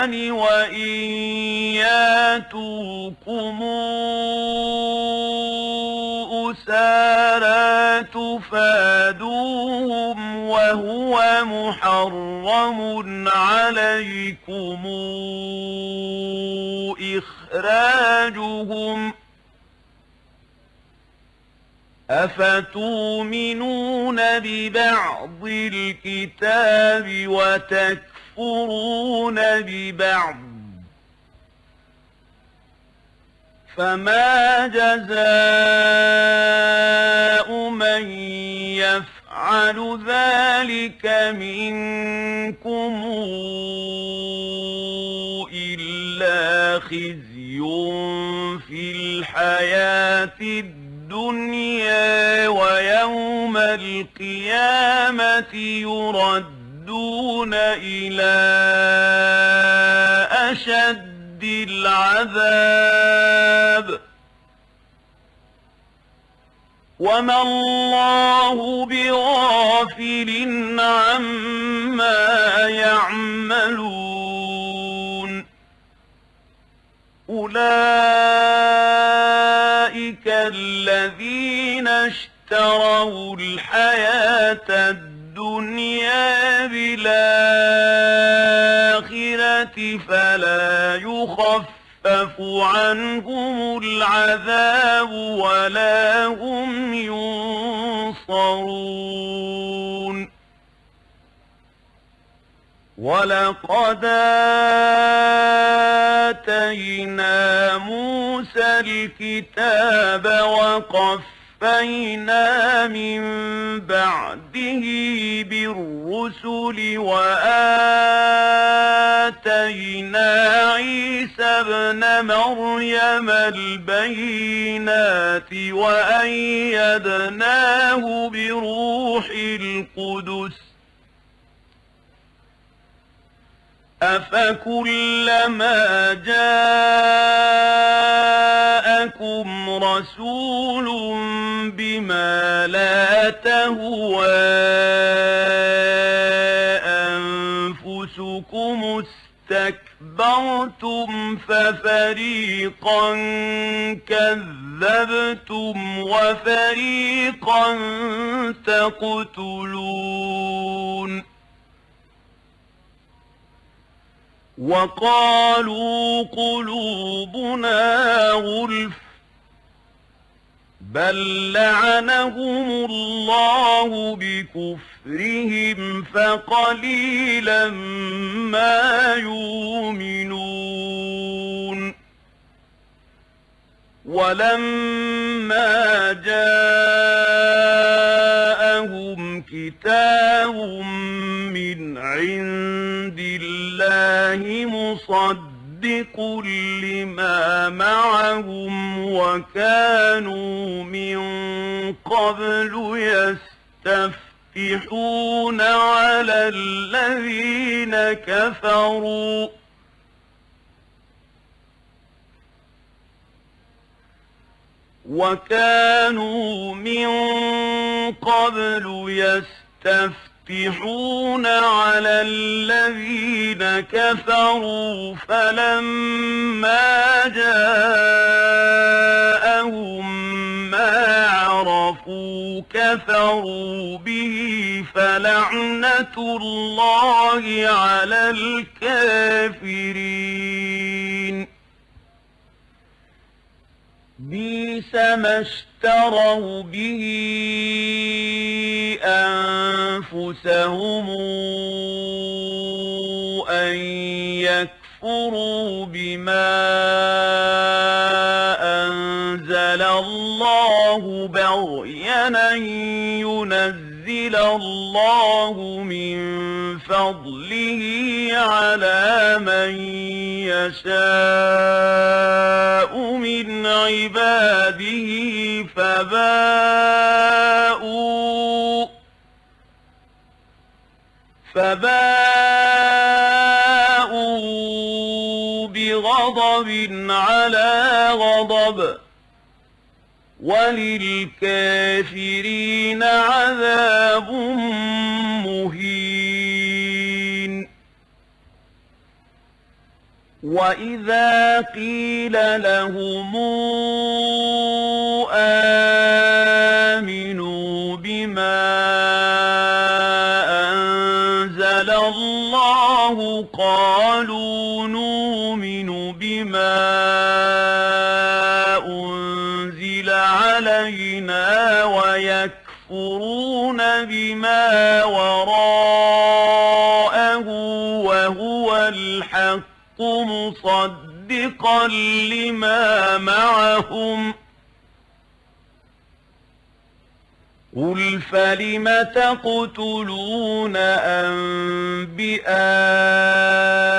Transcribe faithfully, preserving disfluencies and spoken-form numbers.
وإن ياتوكم أسارى تفادوهم وهو محرم عليكم إخراجهم أفتؤمنون ببعض الكتاب وتكفرون ببعض فما جزاء من يفعل ذلك منكم إلا خزي في الحياة الدنيا ويوم القيامة يردون إلى أشد العذاب وما الله بغافل عما يعملون أولئك الذين اشتروا الحياة الدنيا بالآخرة فلا يخفف عنهم العذاب ولا هم ينصرون ولقد آتينا موسى الكتاب وقفينا من بعده بالرسل وآتينا عيسى ابن مريم البينات وأيدناه بروح القدس أفكلما جاءكم رسول بما لا تهوى أنفسكم استكبرتم ففريقا كذبتم وفريقا تقتلون وقالوا قلوبنا غلف بل لعنهم الله بكفرهم فقليلا ما يؤمنون ولما جاءهم كتاب من عند الله مصدق لما معهم وكانوا من قبل يستفتحون على الذين كفروا وكانوا من قبل يستفتحون على الذين كفروا فلما جاءهم ما عرفوا كفروا به فلعنة الله على الكافرين بئس ما اشتروا به أنفسهم أن يكفروا بما أنزل الله بغيا أن ينزل الله من فضله على من يشاء من عباده فباءوا فباءوا بغضب على غضب وللكافرين عذاب مهين وَإِذَا قِيلَ لَهُمْ آمِنُوا بِمَا أَنزَلَ اللَّهُ قَالُوا نُؤْمِنُ بِمَا أُنزِلَ عَلَيْنَا وَيَكْفُرُونَ بِمَا وَرَاءَهُ وَهُوَ الْحَقُّ مصدقا لما معهم قل فلم تقتلون أنبياء